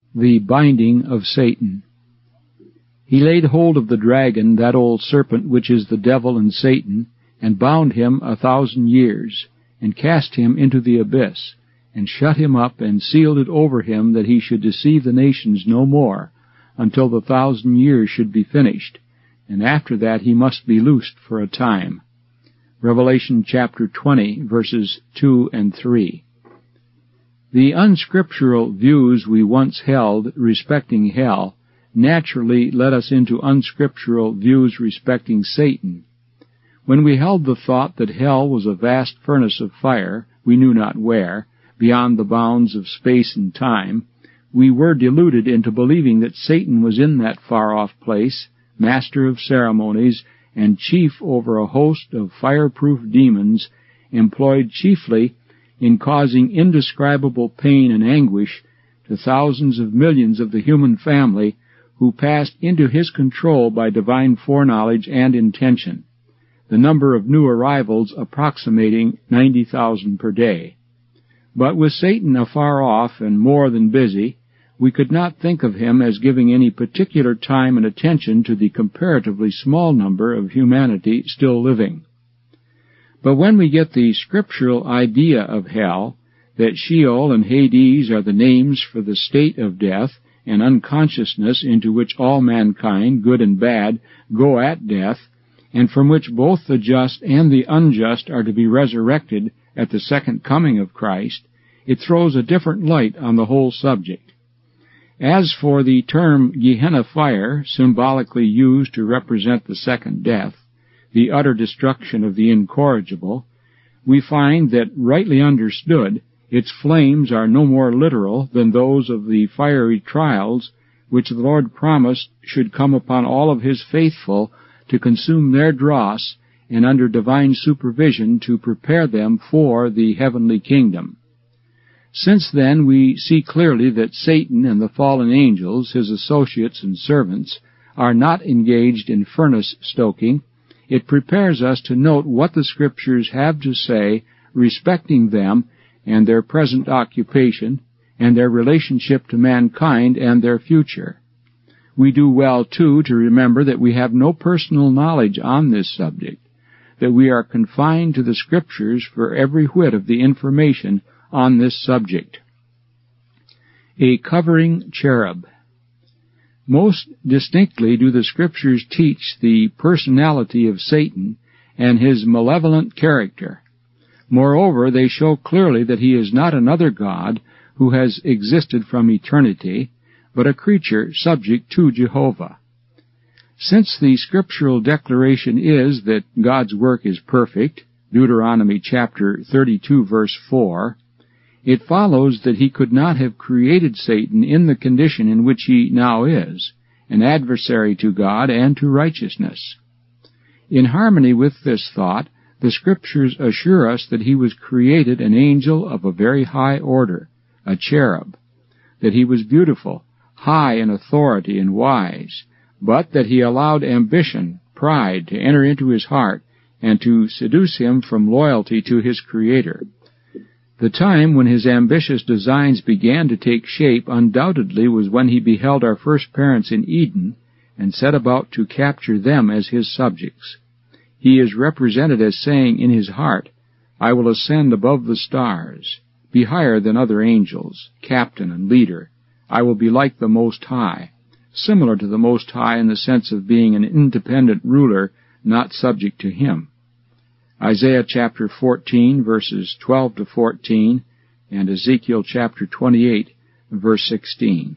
The binding of Satan. He laid hold of the dragon, that old serpent which is the devil and Satan, and bound him 1,000 years, and cast him into the abyss, and shut him up, and sealed it over him, that he should deceive the nations no more, until the 1,000 years should be finished, and after that he must be loosed for a time. Revelation chapter 20, verses 2 and 3. The unscriptural views we once held respecting hell naturally led us into unscriptural views respecting Satan. When we held the thought that hell was a vast furnace of fire, we knew not where, beyond the bounds of space and time, we were deluded into believing that Satan was in that far-off place, master of ceremonies, and chief over a host of fireproof demons, employed chiefly in causing indescribable pain and anguish to thousands of millions of the human family who passed into his control by divine foreknowledge and intention, the number of new arrivals approximating 90,000 per day. But with Satan afar off and more than busy, we could not think of him as giving any particular time and attention to the comparatively small number of humanity still living. But when we get the scriptural idea of hell, that Sheol and Hades are the names for the state of death and unconsciousness into which all mankind, good and bad, go at death, and from which both the just and the unjust are to be resurrected at the second coming of Christ, it throws a different light on the whole subject. As for the term Gehenna fire, symbolically used to represent the second death, the utter destruction of the incorrigible, we find that, rightly understood, its flames are no more literal than those of the fiery trials which the Lord promised should come upon all of His faithful to consume their dross and under divine supervision to prepare them for the heavenly kingdom. Since then we see clearly that Satan and the fallen angels, his associates and servants, are not engaged in furnace stoking. It prepares us to note what the Scriptures have to say respecting them and their present occupation and their relationship to mankind and their future. We do well, too, to remember that we have no personal knowledge on this subject, that we are confined to the Scriptures for every whit of the information on this subject. A covering cherub. Most distinctly do the Scriptures teach the personality of Satan and his malevolent character. Moreover, they show clearly that he is not another God who has existed from eternity, but a creature subject to Jehovah. Since the scriptural declaration is that God's work is perfect, Deuteronomy chapter 32, verse 4, it follows that he could not have created Satan in the condition in which he now is, an adversary to God and to righteousness. In harmony with this thought, the Scriptures assure us that he was created an angel of a very high order, a cherub, that he was beautiful, high in authority and wise, but that he allowed ambition, pride, to enter into his heart and to seduce him from loyalty to his Creator. The time when his ambitious designs began to take shape undoubtedly was when he beheld our first parents in Eden and set about to capture them as his subjects. He is represented as saying in his heart, "I will ascend above the stars, be higher than other angels, captain and leader. I will be like the Most High," similar to the Most High in the sense of being an independent ruler, not subject to him. Isaiah chapter 14, verses 12 to 14, and Ezekiel chapter 28, verse 16.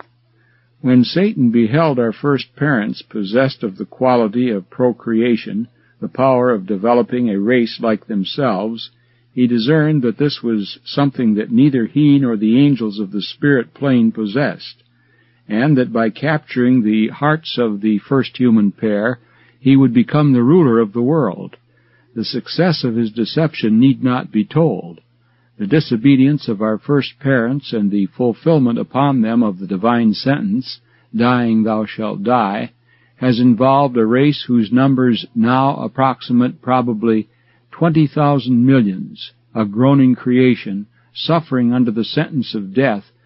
When Satan beheld our first parents possessed of the quality of procreation, the power of developing a race like themselves, he discerned that this was something that neither he nor the angels of the spirit plane possessed, and that by capturing the hearts of the first human pair, he would become the ruler of the world. The success of his deception need not be told. The disobedience of our first parents and the fulfillment upon them of the divine sentence, "Dying thou shalt die," has involved a race whose numbers now approximate probably 20,000 millions, a groaning creation, suffering under the sentence of death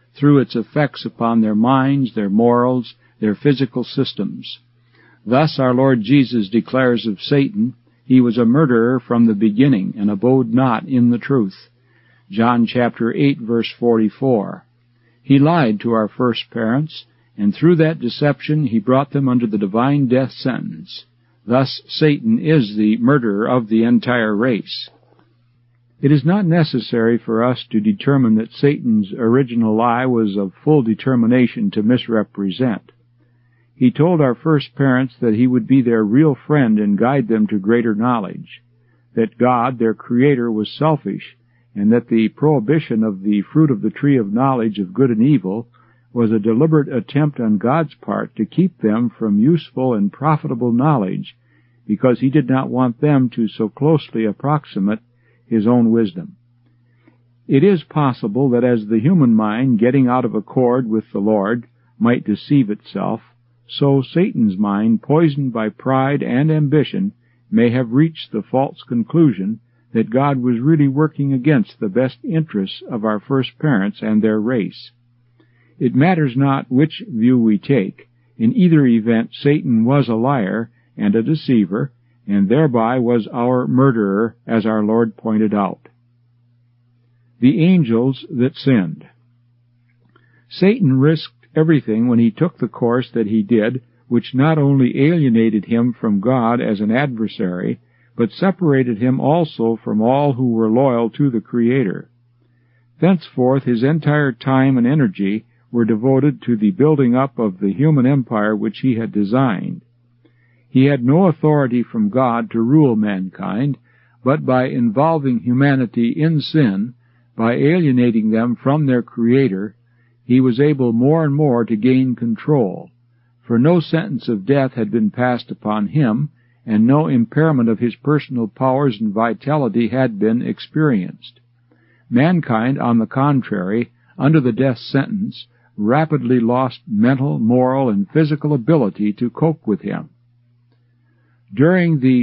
through its effects upon their minds, their morals, their physical systems. Thus our Lord Jesus declares of Satan, "He was a murderer from the beginning, and abode not in the truth." John chapter 8, verse 44. He lied to our first parents, and through that deception he brought them under the divine death sentence. Thus Satan is the murderer of the entire race. It is not necessary for us to determine that Satan's original lie was of full determination to misrepresent. He told our first parents that he would be their real friend and guide them to greater knowledge, that God, their Creator, was selfish, and that the prohibition of the fruit of the tree of knowledge of good and evil was a deliberate attempt on God's part to keep them from useful and profitable knowledge, because he did not want them to so closely approximate his own wisdom. It is possible that as the human mind, getting out of accord with the Lord, might deceive itself, so Satan's mind, poisoned by pride and ambition, may have reached the false conclusion that God was really working against the best interests of our first parents and their race. It matters not which view we take. In either event, Satan was a liar and a deceiver, and thereby was our murderer, as our Lord pointed out. The angels that sinned. Satan risked everything when he took the course that he did, which not only alienated him from God as an adversary, but separated him also from all who were loyal to the Creator. Thenceforth his entire time and energy were devoted to the building up of the human empire which he had designed. He had no authority from God to rule mankind, but by involving humanity in sin, by alienating them from their Creator, he was able more and more to gain control, for no sentence of death had been passed upon him, and no impairment of his personal powers and vitality had been experienced. Mankind, on the contrary, under the death sentence, rapidly lost mental, moral, and physical ability to cope with him. During the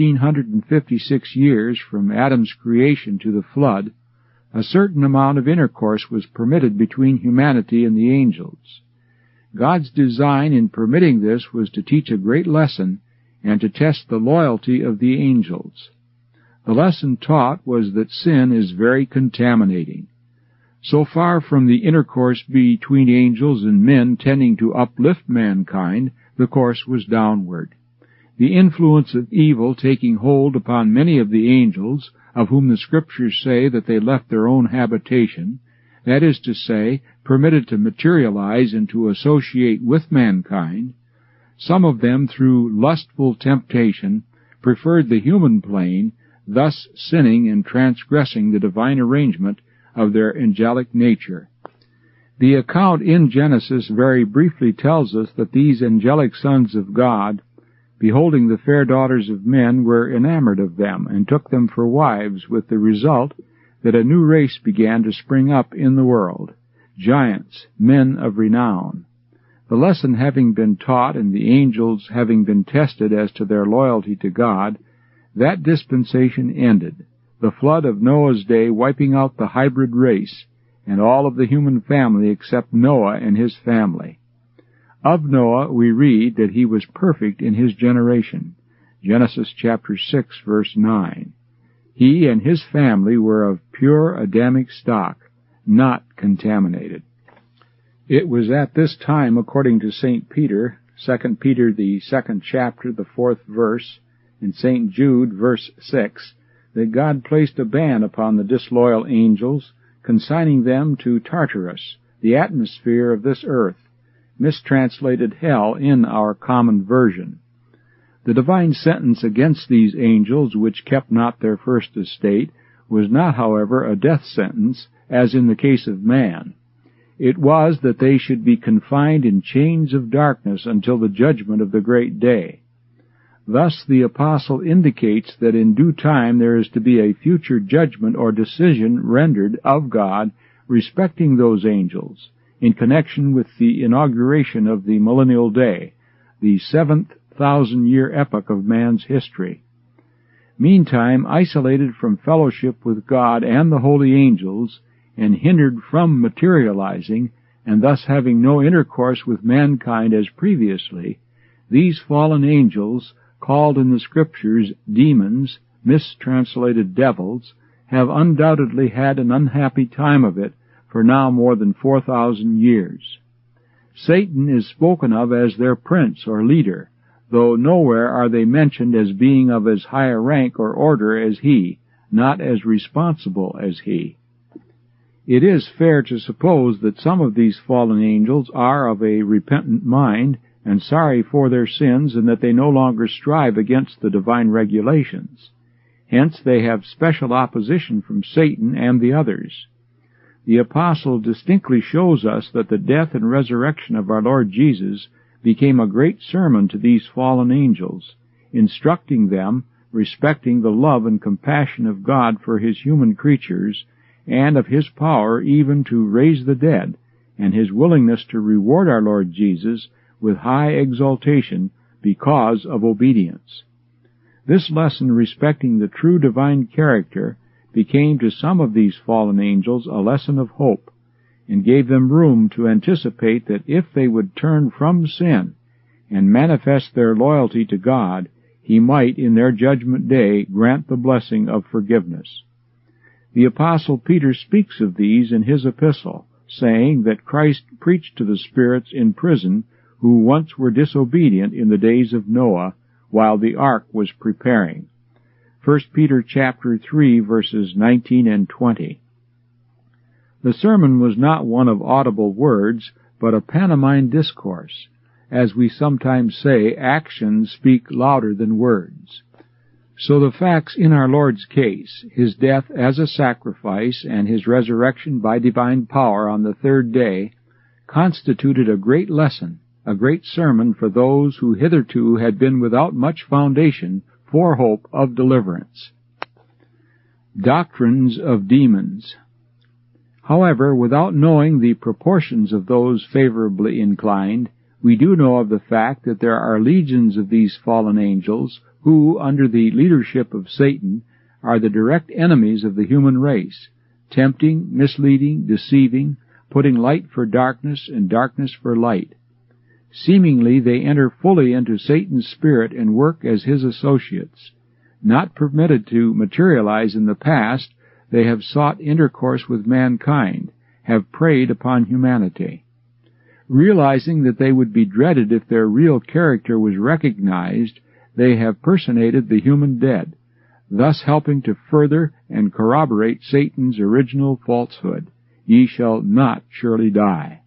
1656 years from Adam's creation to the flood, a certain amount of intercourse was permitted between humanity and the angels. God's design in permitting this was to teach a great lesson and to test the loyalty of the angels. The lesson taught was that sin is very contaminating. So far from the intercourse between angels and men tending to uplift mankind, the course was downward. The influence of evil taking hold upon many of the angels, of whom the Scriptures say that they left their own habitation, that is to say, permitted to materialize and to associate with mankind, some of them through lustful temptation preferred the human plane, thus sinning and transgressing the divine arrangement of their angelic nature. The account in Genesis very briefly tells us that these angelic sons of God, beholding the fair daughters of men, were enamored of them, and took them for wives, with the result that a new race began to spring up in the world, giants, men of renown. The lesson having been taught, and the angels having been tested as to their loyalty to God, that dispensation ended, the flood of Noah's day wiping out the hybrid race, and all of the human family except Noah and his family. Of Noah we read that he was perfect in his generation. Genesis chapter 6, verse 9. He and his family were of pure Adamic stock, not contaminated. It was at this time, according to St. Peter, 2 Peter the 2nd chapter, the 4th verse, and St. Jude, verse 6, that God placed a ban upon the disloyal angels, consigning them to Tartarus, the atmosphere of this earth, mistranslated hell in our common version. The divine sentence against these angels, which kept not their first estate, was not, however, a death sentence, as in the case of man. It was that they should be confined in chains of darkness until the judgment of the great day. Thus the apostle indicates that in due time there is to be a future judgment or decision rendered of God respecting those angels, in connection with the inauguration of the millennial day, the 7,000-year epoch of man's history. Meantime, isolated from fellowship with God and the holy angels, and hindered from materializing, and thus having no intercourse with mankind as previously, these fallen angels, called in the Scriptures demons, mistranslated devils, have undoubtedly had an unhappy time of it for now more than 4,000 years. Satan is spoken of as their prince or leader, though nowhere are they mentioned as being of as high a rank or order as he, not as responsible as he. It is fair to suppose that some of these fallen angels are of a repentant mind and sorry for their sins, and that they no longer strive against the divine regulations. Hence they have special opposition from Satan and the others. The apostle distinctly shows us that the death and resurrection of our Lord Jesus became a great sermon to these fallen angels, instructing them respecting the love and compassion of God for His human creatures, and of His power even to raise the dead, and His willingness to reward our Lord Jesus with high exaltation because of obedience. This lesson respecting the true divine character became to some of these fallen angels a lesson of hope, and gave them room to anticipate that if they would turn from sin and manifest their loyalty to God, He might, in their judgment day, grant the blessing of forgiveness. The Apostle Peter speaks of these in his epistle, saying that Christ preached to the spirits in prison who once were disobedient in the days of Noah, while the ark was preparing. 1 Peter chapter 3, verses 19 and 20. The sermon was not one of audible words, but a pantomime discourse. As we sometimes say, actions speak louder than words. So the facts in our Lord's case, His death as a sacrifice and His resurrection by divine power on the third day, constituted a great lesson, a great sermon for those who hitherto had been without much foundation for hope of deliverance. Doctrines of demons. However, without knowing the proportions of those favorably inclined, we do know of the fact that there are legions of these fallen angels who, under the leadership of Satan, are the direct enemies of the human race, tempting, misleading, deceiving, putting light for darkness and darkness for light. Seemingly they enter fully into Satan's spirit and work as his associates. Not permitted to materialize in the past, they have sought intercourse with mankind, have preyed upon humanity. Realizing that they would be dreaded if their real character was recognized, they have personated the human dead, thus helping to further and corroborate Satan's original falsehood, "Ye shall not surely die."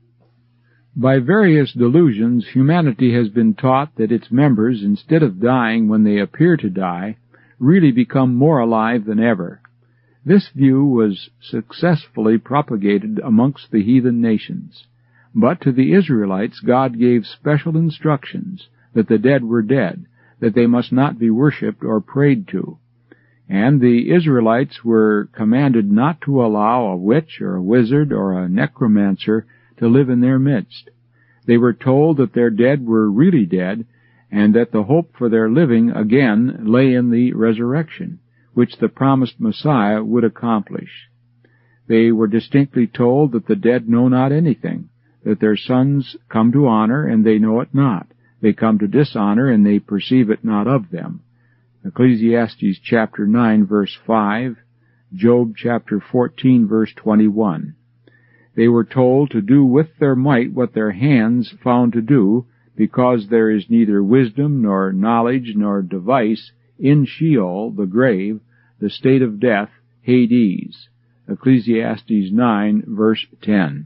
By various delusions, humanity has been taught that its members, instead of dying when they appear to die, really become more alive than ever. This view was successfully propagated amongst the heathen nations. But to the Israelites God gave special instructions that the dead were dead, that they must not be worshipped or prayed to. And the Israelites were commanded not to allow a witch or a wizard or a necromancer to live in their midst. They were told that their dead were really dead, and that the hope for their living again lay in the resurrection, which the promised Messiah would accomplish. They were distinctly told that the dead know not anything, that their sons come to honor, and they know it not. They come to dishonor, and they perceive it not of them. Ecclesiastes chapter 9, verse 5, Job chapter 14, verse 21. They were told to do with their might what their hands found to do, because there is neither wisdom nor knowledge nor device in Sheol, the grave, the state of death, Hades. Ecclesiastes 9, verse 10.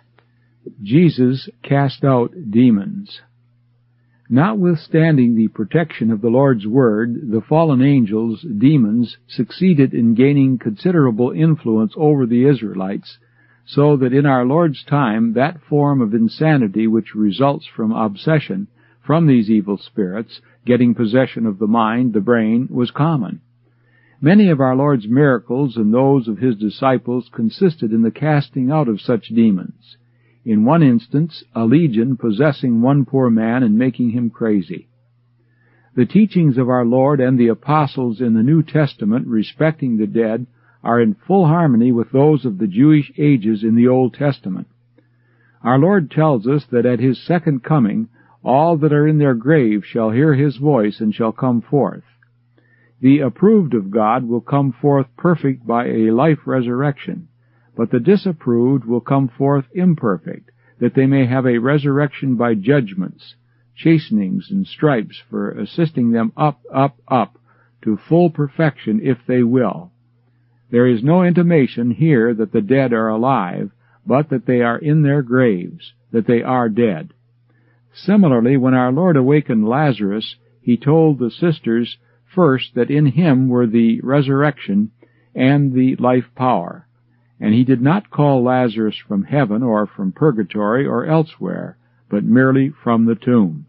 Jesus cast out demons. Notwithstanding the protection of the Lord's Word, the fallen angels, demons, succeeded in gaining considerable influence over the Israelites, so that in our Lord's time that form of insanity which results from obsession from these evil spirits getting possession of the mind, the brain, was common. Many of our Lord's miracles and those of His disciples consisted in the casting out of such demons. In one instance, a legion possessing one poor man and making him crazy. The teachings of our Lord and the apostles in the New Testament respecting the dead are in full harmony with those of the Jewish ages in the Old Testament. Our Lord tells us that at His second coming, all that are in their graves shall hear His voice and shall come forth. The approved of God will come forth perfect by a life resurrection, but the disapproved will come forth imperfect, that they may have a resurrection by judgments, chastenings, and stripes for assisting them up to full perfection if they will. There is no intimation here that the dead are alive, but that they are in their graves, that they are dead. Similarly, when our Lord awakened Lazarus, He told the sisters first that in Him were the resurrection and the life power, and He did not call Lazarus from heaven or from purgatory or elsewhere, but merely from the tomb.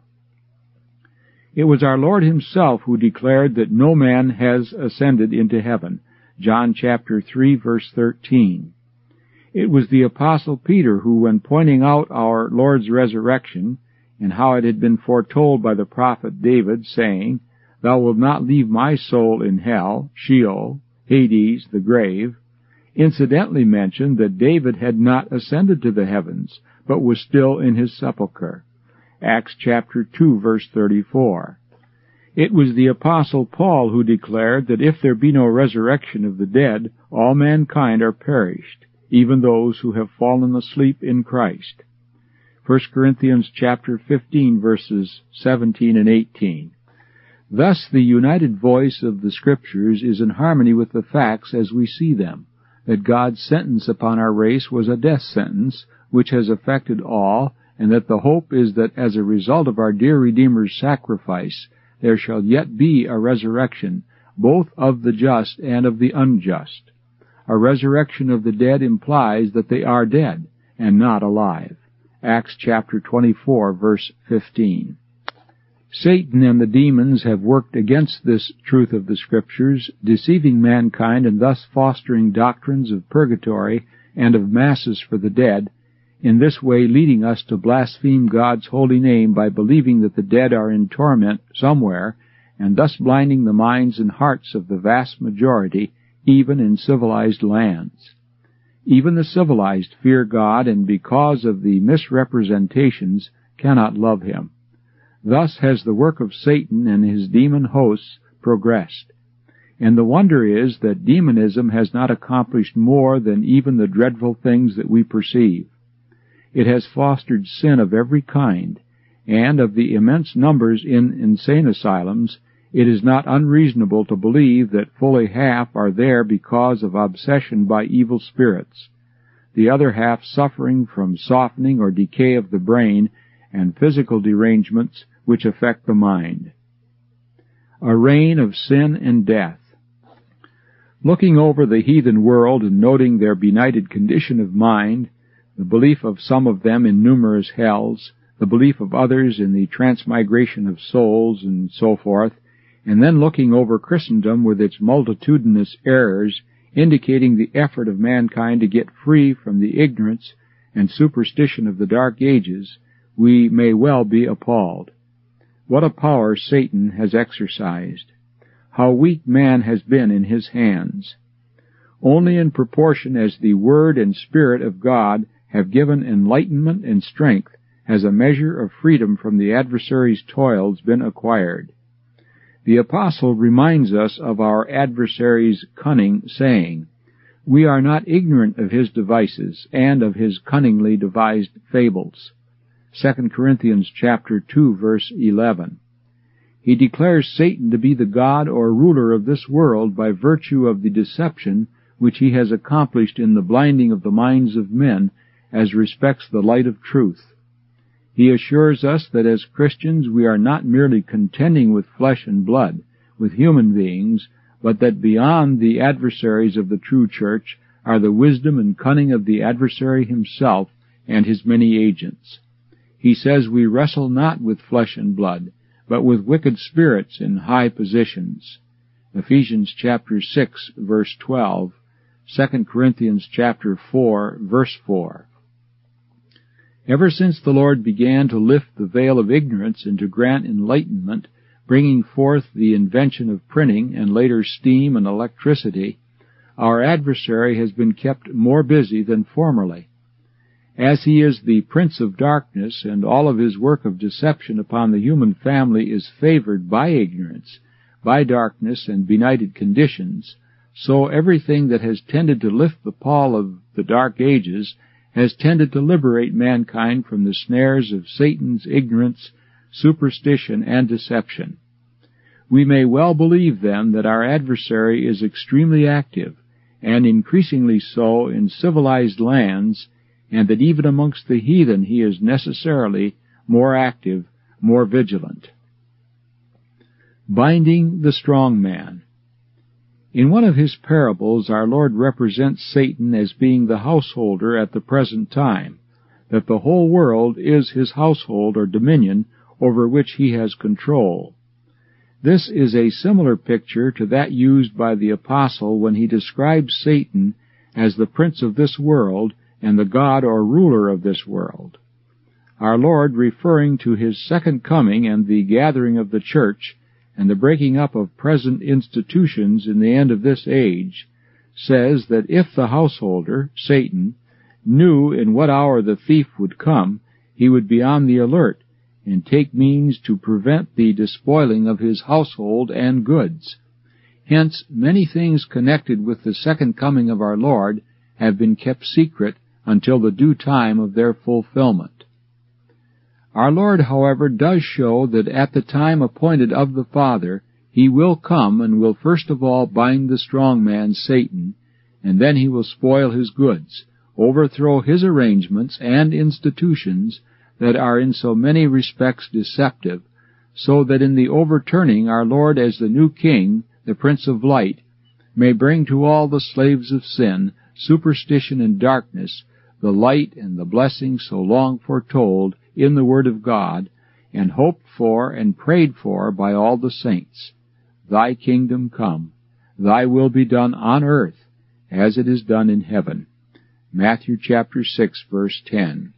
It was our Lord Himself who declared that no man has ascended into heaven, John chapter 3, verse 13. It was the Apostle Peter who, when pointing out our Lord's resurrection, and how it had been foretold by the prophet David, saying, "Thou wilt not leave my soul in hell," Sheol, Hades, the grave, incidentally mentioned that David had not ascended to the heavens, but was still in his sepulchre. Acts chapter 2, verse 34. It was the Apostle Paul who declared that if there be no resurrection of the dead, all mankind are perished, even those who have fallen asleep in Christ. 1 Corinthians chapter 15, verses 17 and 18. Thus the united voice of the Scriptures is in harmony with the facts as we see them, that God's sentence upon our race was a death sentence, which has affected all, and that the hope is that as a result of our dear Redeemer's sacrifice, there shall yet be a resurrection, both of the just and of the unjust. A resurrection of the dead implies that they are dead, and not alive. Acts chapter 24, verse 15. Satan and the demons have worked against this truth of the Scriptures, deceiving mankind and thus fostering doctrines of purgatory and of masses for the dead, in this way leading us to blaspheme God's holy name by believing that the dead are in torment somewhere, and thus blinding the minds and hearts of the vast majority, even in civilized lands. Even the civilized fear God, and because of the misrepresentations cannot love Him. Thus has the work of Satan and his demon hosts progressed. And the wonder is that demonism has not accomplished more than even the dreadful things that we perceive. It has fostered sin of every kind, and of the immense numbers in insane asylums, it is not unreasonable to believe that fully half are there because of obsession by evil spirits, the other half suffering from softening or decay of the brain and physical derangements which affect the mind. A reign of sin and death. Looking over the heathen world and noting their benighted condition of mind, the belief of some of them in numerous hells, the belief of others in the transmigration of souls, and so forth, and then looking over Christendom with its multitudinous errors, indicating the effort of mankind to get free from the ignorance and superstition of the Dark Ages, we may well be appalled. What a power Satan has exercised! How weak man has been in his hands! Only in proportion as the Word and Spirit of God have given enlightenment and strength has a measure of freedom from the adversary's toils been acquired. The Apostle reminds us of our adversary's cunning, saying, "We are not ignorant of his devices, and of his cunningly devised fables." 2 Corinthians chapter 2, verse 11. He declares Satan to be the god or ruler of this world by virtue of the deception which he has accomplished in the blinding of the minds of men as respects the light of truth. He assures us that as Christians we are not merely contending with flesh and blood, with human beings, but that beyond the adversaries of the true church are the wisdom and cunning of the adversary himself and his many agents. He says we wrestle not with flesh and blood, but with wicked spirits in high positions. Ephesians chapter 6, verse 12, 2 Corinthians chapter 4, verse 4. Ever since the Lord began to lift the veil of ignorance and to grant enlightenment, bringing forth the invention of printing and later steam and electricity, our adversary has been kept more busy than formerly. As he is the prince of darkness, and all of his work of deception upon the human family is favored by ignorance, by darkness and benighted conditions, so everything that has tended to lift the pall of the dark ages has tended to liberate mankind from the snares of Satan's ignorance, superstition, and deception. We may well believe, then, that our adversary is extremely active, and increasingly so in civilized lands, and that even amongst the heathen he is necessarily more active, more vigilant. Binding the strong man. In one of his parables our Lord represents Satan as being the householder at the present time, that the whole world is his household or dominion over which he has control. This is a similar picture to that used by the Apostle when he describes Satan as the prince of this world and the god or ruler of this world. Our Lord, referring to his second coming and the gathering of the church and the breaking up of present institutions in the end of this age, says that if the householder, Satan, knew in what hour the thief would come, he would be on the alert and take means to prevent the despoiling of his household and goods. Hence, many things connected with the second coming of our Lord have been kept secret until the due time of their fulfillment. Our Lord, however, does show that at the time appointed of the Father, he will come and will first of all bind the strong man, Satan, and then he will spoil his goods, overthrow his arrangements and institutions that are in so many respects deceptive, so that in the overturning our Lord as the new King, the Prince of Light, may bring to all the slaves of sin, superstition, and darkness the light and the blessing so long foretold in the Word of God, and hoped for and prayed for by all the saints. Thy kingdom come, thy will be done on earth as it is done in heaven. Matthew chapter 6, verse 10.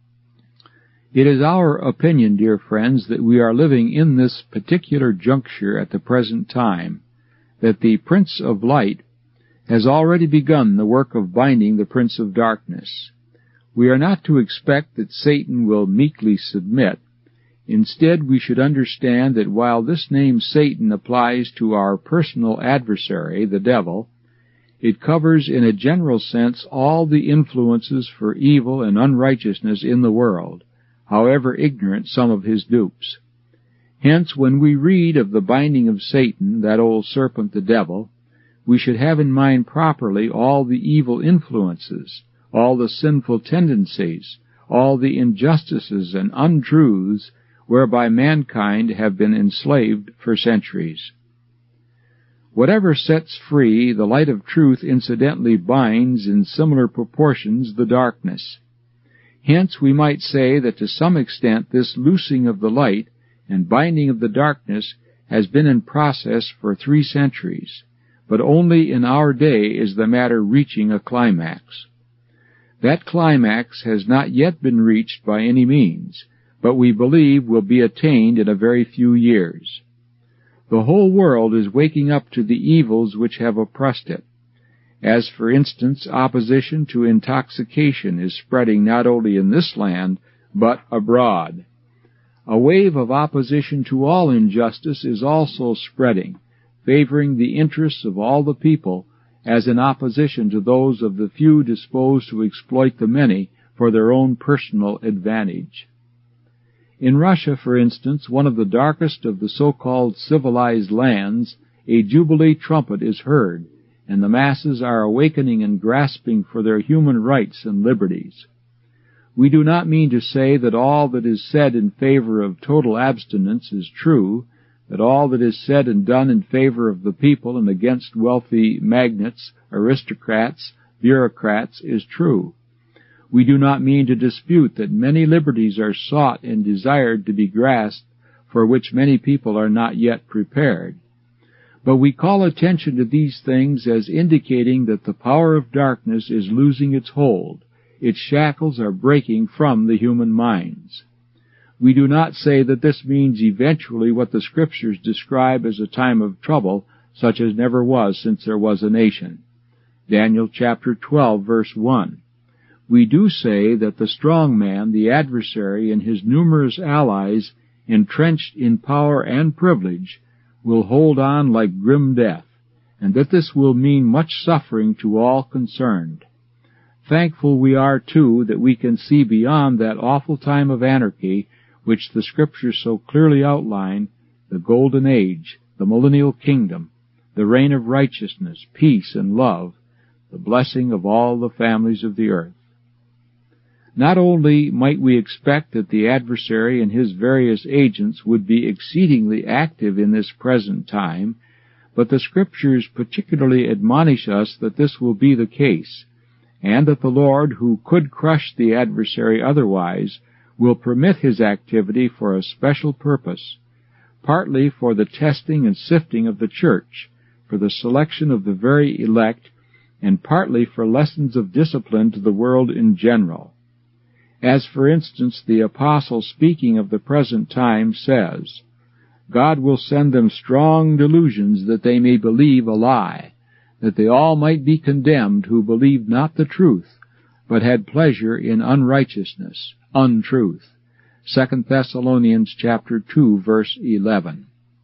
It is our opinion, dear friends, that we are living in this particular juncture at the present time, that the Prince of Light has already begun the work of binding the Prince of Darkness. We are not to expect that Satan will meekly submit. Instead, we should understand that while this name Satan applies to our personal adversary, the devil, it covers in a general sense all the influences for evil and unrighteousness in the world, however ignorant some of his dupes. Hence, when we read of the binding of Satan, that old serpent the devil, we should have in mind properly all the evil influences, all the sinful tendencies, all the injustices and untruths whereby mankind have been enslaved for centuries. Whatever sets free, the light of truth incidentally binds in similar proportions the darkness. Hence we might say that to some extent this loosing of the light and binding of the darkness has been in process for 3 centuries, but only in our day is the matter reaching a climax. That climax has not yet been reached by any means, but we believe will be attained in a very few years. The whole world is waking up to the evils which have oppressed it. As, for instance, opposition to intoxication is spreading not only in this land, but abroad. A wave of opposition to all injustice is also spreading, favoring the interests of all the people, as in opposition to those of the few disposed to exploit the many for their own personal advantage. In Russia, for instance, one of the darkest of the so-called civilized lands, a jubilee trumpet is heard, and the masses are awakening and grasping for their human rights and liberties. We do not mean to say that all that is said in favor of total abstinence is true, that all that is said and done in favor of the people and against wealthy magnates, aristocrats, bureaucrats is true. We do not mean to dispute that many liberties are sought and desired to be grasped for which many people are not yet prepared. But we call attention to these things as indicating that the power of darkness is losing its hold. Its shackles are breaking from the human minds. We do not say that this means eventually what the Scriptures describe as a time of trouble such as never was since there was a nation. Daniel chapter 12, verse 1. We do say that the strong man, the adversary, and his numerous allies, entrenched in power and privilege, will hold on like grim death, and that this will mean much suffering to all concerned. Thankful we are, too, that we can see beyond that awful time of anarchy which the Scriptures so clearly outline, the golden age, the millennial kingdom, the reign of righteousness, peace, and love, the blessing of all the families of the earth. Not only might we expect that the adversary and his various agents would be exceedingly active in this present time, but the Scriptures particularly admonish us that this will be the case, and that the Lord, who could crush the adversary otherwise, will permit his activity for a special purpose, partly for the testing and sifting of the church, for the selection of the very elect, and partly for lessons of discipline to the world in general. As, for instance, the Apostle, speaking of the present time, says, God will send them strong delusions that they may believe a lie, that they all might be condemned who believed not the truth, but had pleasure in unrighteousness, untruth. 2 Thessalonians chapter 2, verse 11.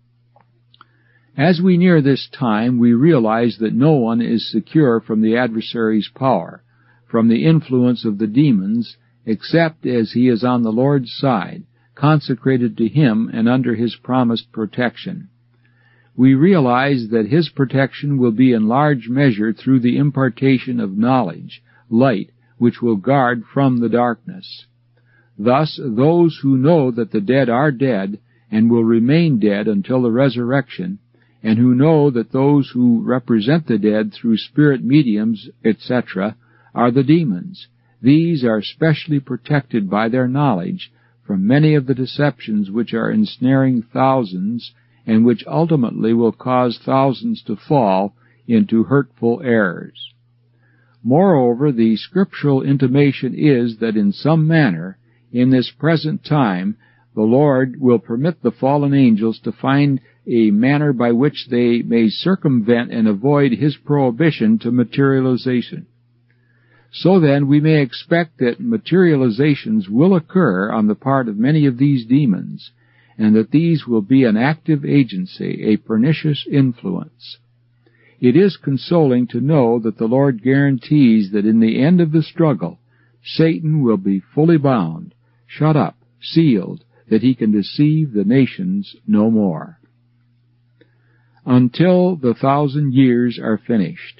As we near this time, we realize that no one is secure from the adversary's power, from the influence of the demons, except as he is on the Lord's side, consecrated to Him and under His promised protection. We realize that His protection will be in large measure through the impartation of knowledge, light, which will guard from the darkness. Thus, those who know that the dead are dead and will remain dead until the resurrection, and who know that those who represent the dead through spirit mediums, etc., are the demons, these are specially protected by their knowledge from many of the deceptions which are ensnaring thousands and which ultimately will cause thousands to fall into hurtful errors. Moreover, the scriptural intimation is that in some manner, in this present time, the Lord will permit the fallen angels to find a manner by which they may circumvent and avoid His prohibition to materialization. So then, we may expect that materializations will occur on the part of many of these demons, and that these will be an active agency, a pernicious influence. It is consoling to know that the Lord guarantees that in the end of the struggle, Satan will be fully bound, shut up, sealed, that he can deceive the nations no more. Until the 1,000 years are finished.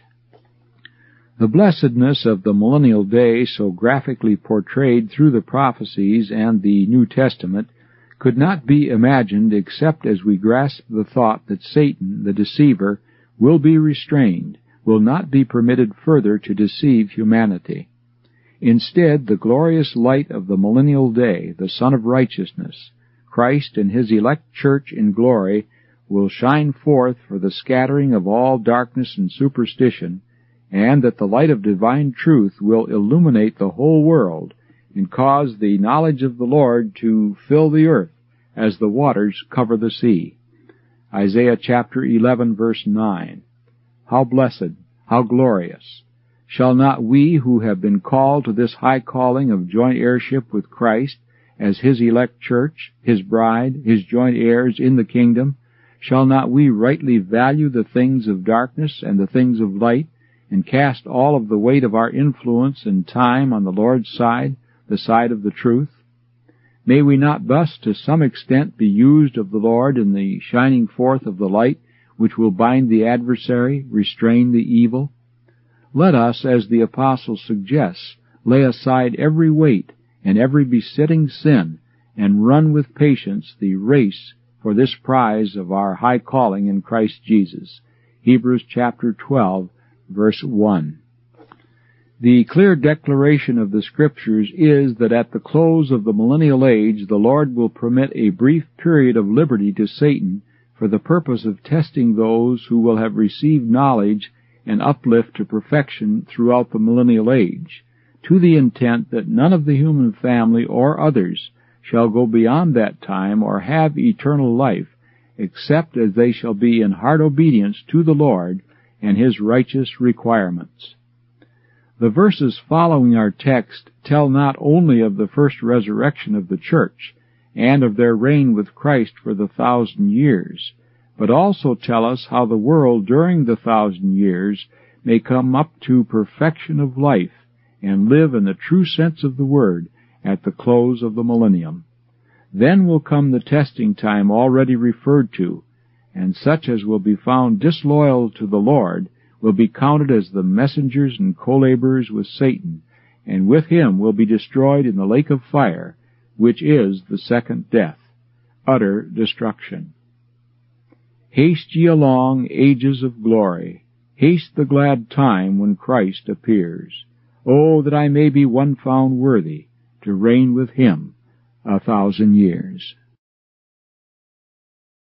The blessedness of the millennial day, so graphically portrayed through the prophecies and the New Testament, could not be imagined except as we grasp the thought that Satan, the deceiver, will be restrained, will not be permitted further to deceive humanity. Instead, the glorious light of the millennial day, the Sun of Righteousness, Christ and His elect church in glory, will shine forth for the scattering of all darkness and superstition, and that the light of divine truth will illuminate the whole world and cause the knowledge of the Lord to fill the earth as the waters cover the sea. Isaiah chapter 11, verse 9. How blessed, how glorious! Shall not we who have been called to this high calling of joint heirship with Christ as His elect church, His bride, His joint heirs in the kingdom, shall not we rightly value the things of darkness and the things of light, and cast all of the weight of our influence and time on the Lord's side, the side of the truth? May we not thus to some extent be used of the Lord in the shining forth of the light which will bind the adversary, restrain the evil? Let us, as the Apostle suggests, lay aside every weight and every besetting sin, and run with patience the race for this prize of our high calling in Christ Jesus. Hebrews chapter 12, verse 1. The clear declaration of the Scriptures is that at the close of the millennial age the Lord will permit a brief period of liberty to Satan for the purpose of testing those who will have received knowledge and uplift to perfection throughout the millennial age, to the intent that none of the human family or others shall go beyond that time or have eternal life, except as they shall be in heart obedience to the Lord, and his righteous requirements. The verses following our text tell not only of the first resurrection of the church, and of their reign with Christ for the 1,000 years, but also tell us how the world during the 1,000 years may come up to perfection of life and live in the true sense of the word at the close of the millennium. Then will come the testing time already referred to, and such as will be found disloyal to the Lord will be counted as the messengers and co-laborers with Satan, and with him will be destroyed in the lake of fire, which is the second death, utter destruction. Haste ye along, ages of glory, haste the glad time when Christ appears. Oh, that I may be one found worthy to reign with him 1,000 years.